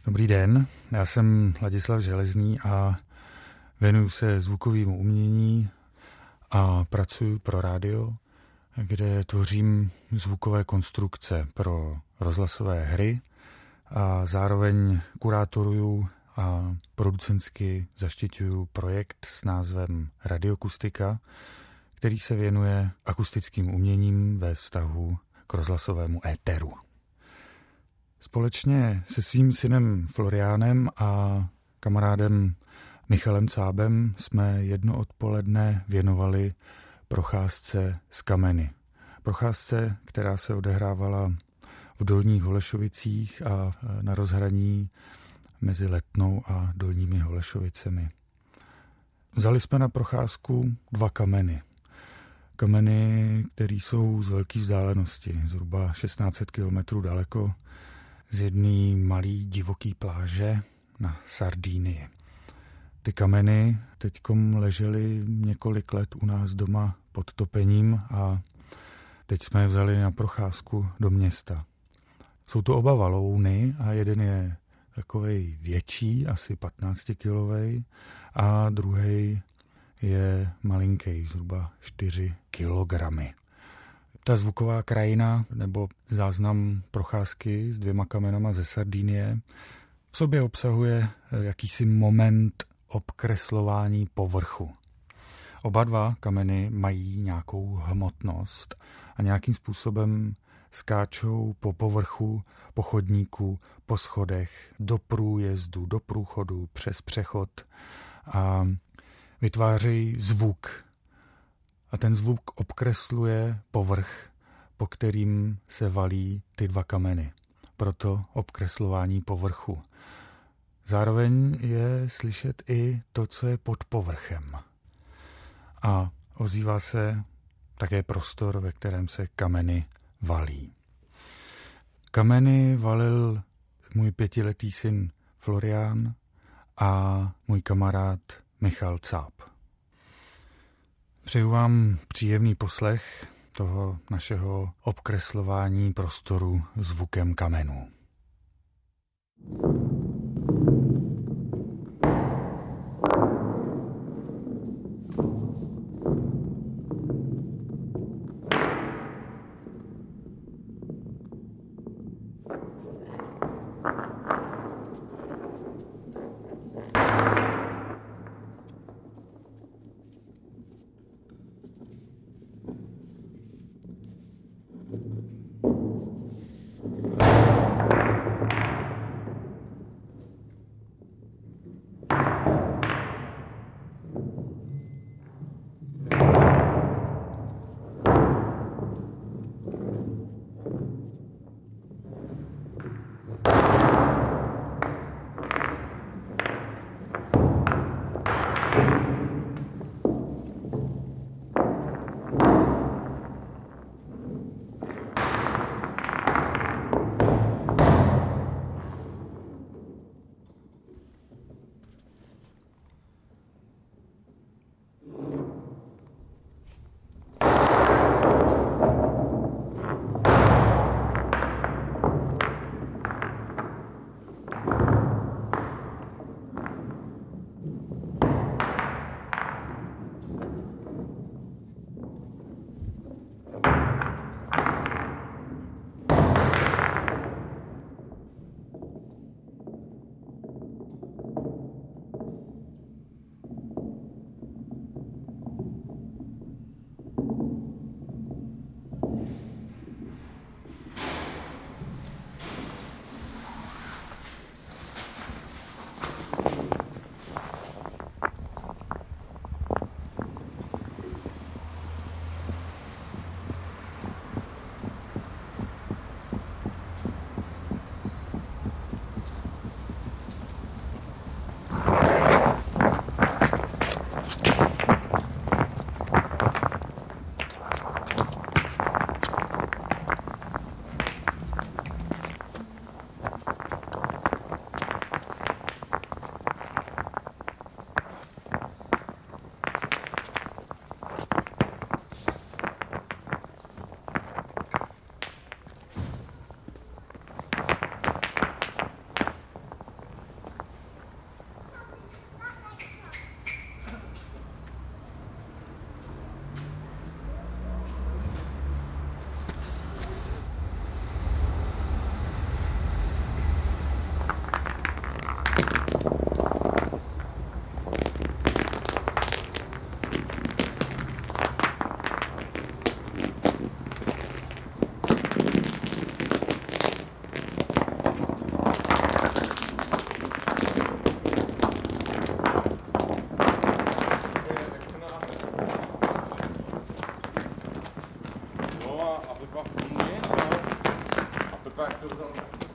Dobrý den, já jsem Ladislav Železný a věnuju se zvukovému umění a pracuji pro rádio, kde tvořím zvukové konstrukce pro rozhlasové hry a zároveň kurátoruju a producentsky zaštiťuju projekt s názvem Radioakustika, který se věnuje akustickým uměním ve vztahu k rozhlasovému éteru. Společně se svým synem Floriánem a kamarádem Michalem Cábem jsme jedno odpoledne věnovali procházce s kameny. Procházce, která se odehrávala v Dolních Holešovicích a na rozhraní mezi Letnou a Dolními Holešovicemi. Vzali jsme na procházku 2 kameny. Kameny, které jsou z velké vzdálenosti, zhruba 1600 kilometrů daleko, z jedné malé divoké pláže na Sardínii. Ty kameny teďkom ležely několik let u nás doma pod topením a teď jsme je vzali na procházku do města. Jsou to oba valouny a jeden je takovej větší, asi 15-kilovej, a druhý je malinký, zhruba 4 kilogramy. Ta zvuková krajina nebo záznam procházky s 2 kamenama ze Sardinie v sobě obsahuje jakýsi moment obkreslování povrchu. Oba 2 kameny mají nějakou hmotnost a nějakým způsobem skáčou po povrchu, po chodníku, po schodech, do průjezdu, do průchodu, přes přechod a vytvářejí zvuk. A ten zvuk obkresluje povrch, po kterým se valí ty 2 kameny. Proto obkreslování povrchu. Zároveň je slyšet i to, co je pod povrchem. A ozývá se také prostor, ve kterém se kameny valí. Kameny valil můj 5letý syn Florián a můj kamarád Michal Cáb. Přeju vám příjemný poslech toho našeho obkreslování prostoru zvukem kamenů. back to the